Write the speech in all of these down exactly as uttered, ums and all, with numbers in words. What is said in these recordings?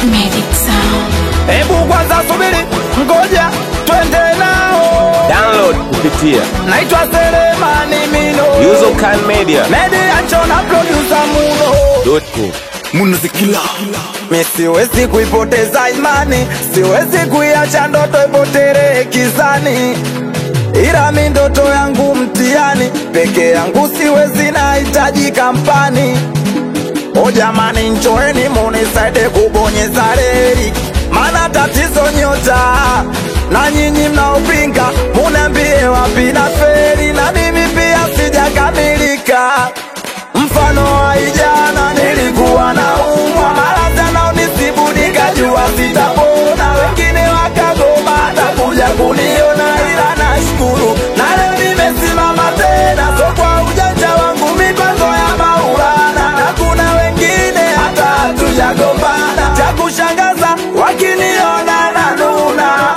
Magic Sound. Ebu kwanza subiri, ngoja twende nao. Download kupitia Naitwa Selemani Mino, Yuzokan Media Media Chona producer Muno dot com. Munuzikila. Mi siwezi kuipoteza imani, siwezi kuiacha ndoto ipotere kizani. Ila mi ndoto yangu mtihani, peke yangu siwezi, nahitaji kampani. O jamani, njoeni munisaide kubonyeza reli, mana tatizo nyota. Na nyinyi mnaopinga munambie wapi na feri, na mimi pia sijakamilika. Mfano wa ijana nilikuwa na umwa maradhi na unisibu, nikajua sitapona. Wengine wakagoma takuja kuniona, ila nashukuru na leo nimesimama tena. So kwa ujanja wangu mipango ya Maulana, na kuna wengine hata hatujagombana. Cha kushangaza wakiniona na nuna.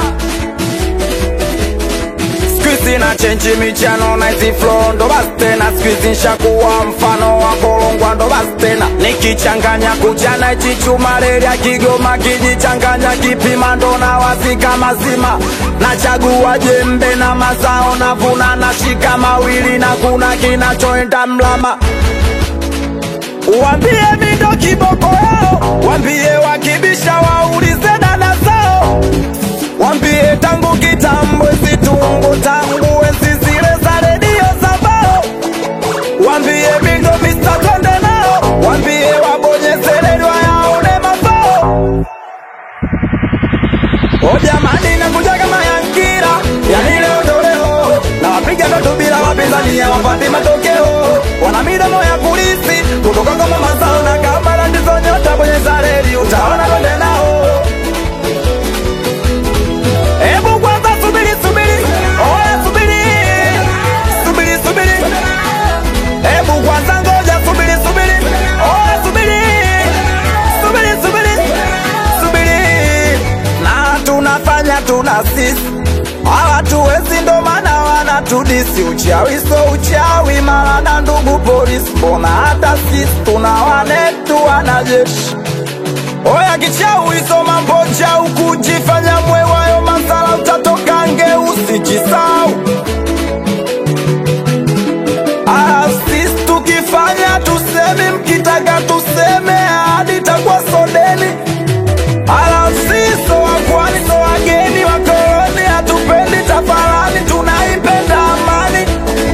Squeeze na change michano na hizi flow ndo basi tena. Squeeze nshakuwa mfano wa kolongwa ndo basi tena. Nikichanganya kujana ichi chuma reli ya Kigoma, kijichanganya kipima ndo na wasika mazima. Nachagua jembe na mazao na vuna, na shika mawili na kuna kinachoenda mlama. Wambie mindo kiboko yao, wambie wakibisha waulize dada zao. Wambie tangu kitambo situngu, tangu enzi zile za redio za bao. Wambie mindo Mister Konde nao, wambie wabonyeze redio yaone mafao. O jamani, nakuja kama Yankira, yani leo ndo leo. Na wapiga ndoto bila wapinzani hawapati matokeo. Wana midomo ya kulisi, kutoka kama mazao na kamera ndizo nyota. Bonyeza reli utaona Konde nao. Ebu kwanza subiri subiri, oya subiri, subiri subiri. Ebu kwanza ngoja subiri subiri, oya subiri, subiri subiri, subiri. Na tunafanya tuna sisi, hawa tuwezi ndo maana wanatudisi. Uchawi so uchawi, mara na ndugu polisi, mbona hata sisi tuna wanetu wanajeshi. Oya kichawi so mambo chau, kujifanya mwewayo masala utatoka nge usijisau. Ala sisi tukifanya tuseme, mkitaka tuseme hadi takwa sondeni. Ala sisi so wakwani so wageni wakoloni, hatupendi tafarani, tunaipenda amani.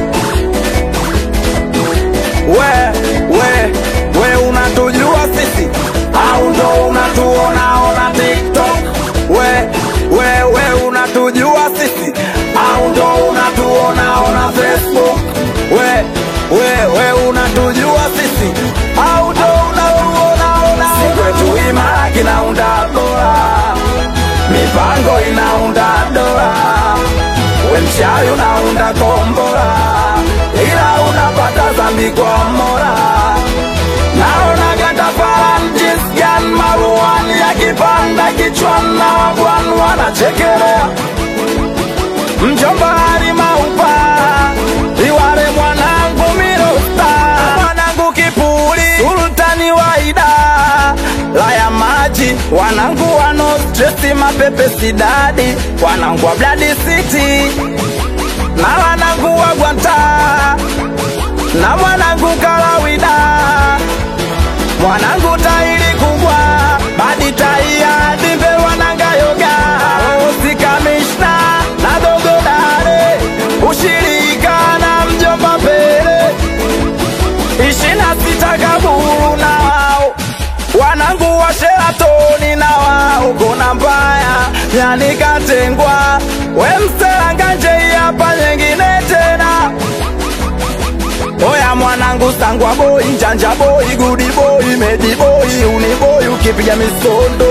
We, we, we unatujua sisi au ndo unatuona ona TikTok? We, we, we unatujua sisi au ndo unatuona ona Facebook? We, we, we unatujua sisi au ndo unatuona ona? Sikwetu imara kinaunda dola, mipango inaunda dola. We mchawi unaunda kombora, ila unapata zambi kwa mora. Naona gata faran jinsi gani maruani ya kipanda kichwani, na wagwani wanachekelea. Mjomba harima upa, iware mwanangu mirosta, mwanangu kipuli, sultani waida. Laya maji, wanangu wano stresi, mapepe sidadi, wanangu wa Blood City, na wanangu wa Gwanta, na mwanangu Kalawida. Mwanangu tairi kubwa, badi taia dimbe wananga yoga. Osi kamishna na dogo dare, ushirika na mjomba pele. Ishina sita kaburu na wao, wanangu wa Sheratoni na wao. Kona mbaya, yani katengwa, we mselanga njei hapa nyengine tena. Oya mwanangu sangwa boy, njanja boy, goody boy, medi boy, uni boy, ukipiga misondo.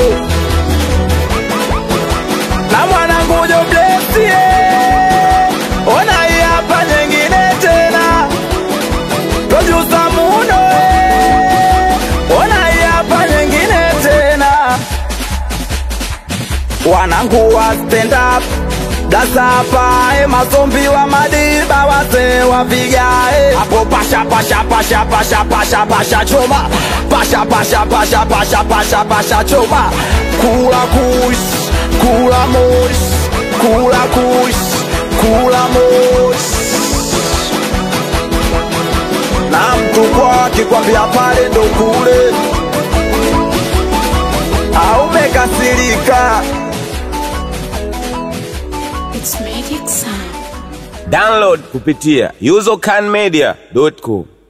Na mwanangu jo bless ye, ona hii hapa nyengine tena. Producer Muno ye, ona hii hapa nyengine tena. Wanangu wa stand up, Dasa hapa e mazombi wa madiba wase wapiga e. Hapo pasha pasha pasha pasha pasha pasha choma. Pasha pasha pasha pasha pasha pasha choma. Kula kush, kula mosh, kula kush, kula mosh. Na mtu kwa akikwambia pale ndo kule, au umekasirika. Download kupitia usercan media dot com.